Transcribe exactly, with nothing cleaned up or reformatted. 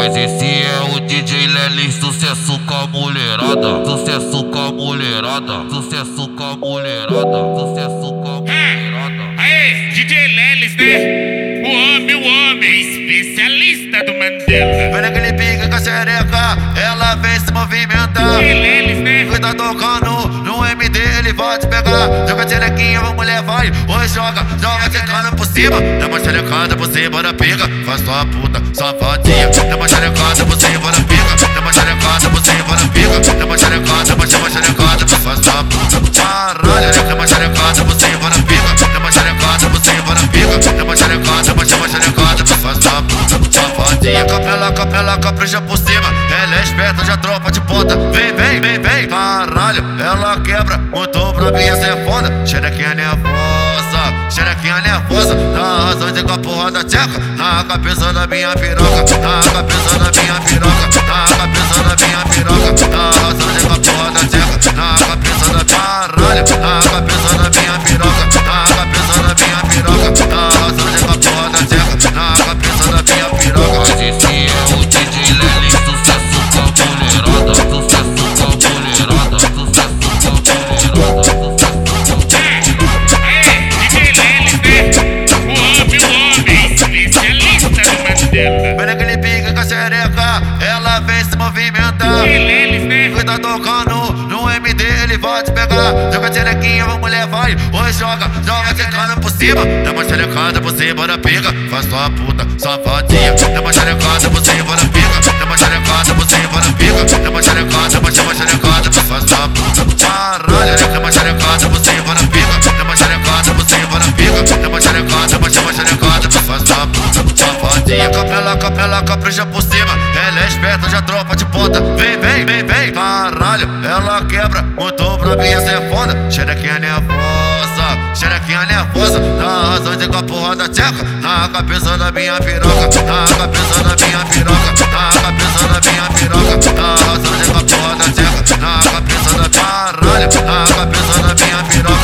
Mas esse é o D J Lelis, sucesso com a mulherada, sucesso com a mulherada, sucesso com a mulherada, sucesso com a mulherada. Aê, D J Lelis, né? O homem, o homem, especialista do Mandela. Vem naquele pique com a xereca, ela vem se movimentar. D J Lelis, né? Cuida tocando no M D, ele vai te pegar. Joga a xerequinha, a mulher vai, oi joga, joga xerecada por cima. Dá uma xerecada por cima da pica, faz sua puta, safadinha. Dá uma xerecada por cima da pica, dá uma xerecada por cima da pica. Dá uma xerecada, uma xerecada, faz sua puta, caralho. Dá uma xerecada por cima da pica, dá uma xerecada por cima da pica. Dá uma xerecada, uma xerecada, faz sua puta, safadinha. Capela, capela, capricha por cima, ela é esperta, já tropa de ponta. Vem, vem, vem, vem, caralho, ela quebra, muito pra mim essa é foda. Xerequinha nervosa, xerequinha nervosa, dá razão de com a porra da tcheca na cabeça da minha piroca, na cabeça da minha piroca, na cabeça da minha piroca, dá razão de com a porra da tcheca na cabeça da caralho, na cabeça da minha piroca, na cabeça da minha piroca, dá razão de com a porra da tcheca na cabeça da minha piroca. Mas esse é o D J Lelis, sucesso com a mulherada, sucesso com a mulherada, sucesso com a mulherada, sucesso com a Aê, D J Lelis, né? O homem, o homem, especialista do Mandela. Vem naquele pique com a xereca, ela vem se movimentar. D J Lelis, né? Cuida tocando no M D, ele vai te pegar. Joga a xerequinha, a mulher vai, oi joga, joga xerecada por cima. Dá uma xerecada por cima da pica, faz sua puta, safadinha. Dá uma xerecada por cima da pica, dá uma xerecada por cima da pica. Dá uma xerecada, uma xerecada, faz sua puta, caralho. Dá uma xerecada por cima da pica, dá uma xerecada por cima da pica. Dá uma xerecada, uma xerecada, faz sua puta, safadinha. Capela, capela, capricha por cima, ela é esperta, já tropa de ponta. Vem, vem, vem, vem, caralho, ela quebra, muito pra mim essa é foda. Xerequinha nervosa, xerequinha nervosa, dá razão de com a porra da tcheca na cabeça da minha piroca, na cabeça da minha piroca, na cabeça da minha piroca, dá razão de com a porra da tcheca na cabeça da caralho, na cabeça da minha piroca.